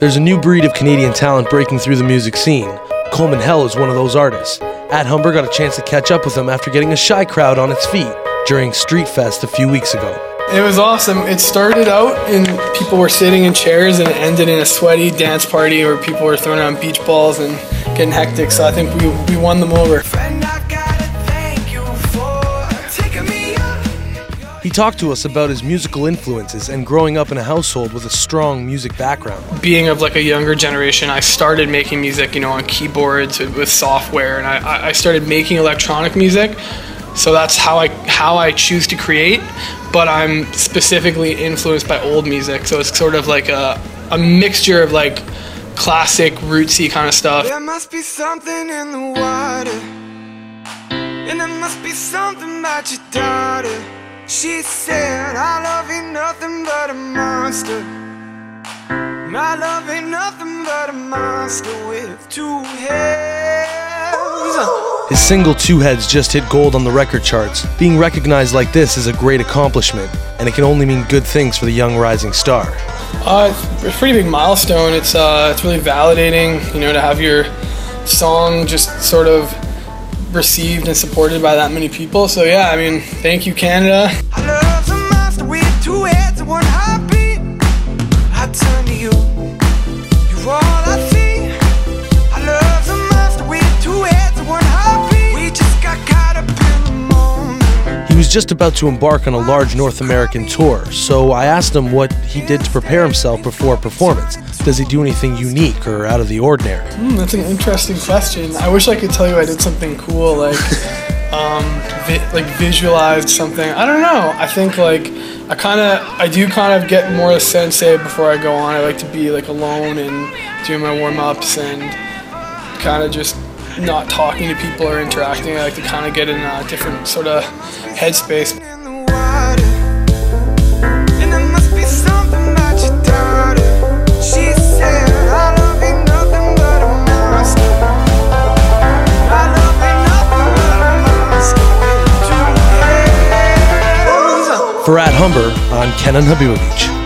There's a new breed of Canadian talent breaking through the music scene. Coleman Hell is one of those artists. At Humber got a chance to catch up with him after getting a shy crowd on its feet during Street Fest a few weeks ago. It was awesome. It started out and people were sitting in chairs, and it ended in a sweaty dance party where people were throwing around beach balls and getting hectic, so I think we won them over. He talked to us about his musical influences and growing up in a household with a strong music background. Being of like a younger generation, I started making music, on keyboards with software, and I started making electronic music. So that's how I choose to create, but I'm specifically influenced by old music. So it's sort of like a mixture of like classic, rootsy kind of stuff. There must be something in the water, and there must be something about your daughter. She said, "I love ain't nothing but a monster. My love ain't nothing but a monster with two heads." His single Two Heads just hit gold on the record charts. Being recognized like this is a great accomplishment, and it can only mean good things for the young rising star. It's a pretty big milestone. It's really validating, to have your song just sort of received and supported by that many people. So yeah, thank you, Canada. I love a monster with two heads and one heartbeat. I turn to you, you're all I see. I love a monster with two heads and one heartbeat. We just got caught up in the moment. He was just about to embark on a large North American tour, so I asked him what he did to prepare himself before a performance. Does he do anything unique or out of the ordinary? That's an interesting question. I wish I could tell you I did something cool, like visualized something. I don't know. I think I do kind of get more sensei before I go on. I like to be like alone and doing my warm-ups and kind of just not talking to people or interacting. I like to kind of get in a different sort of headspace. In the water, and there must be something about your daughter. She said, "I love ain't nothing but a monster. I love ain't nothing but a monster with two heads." For At Humber, I'm Kenan Habibovic.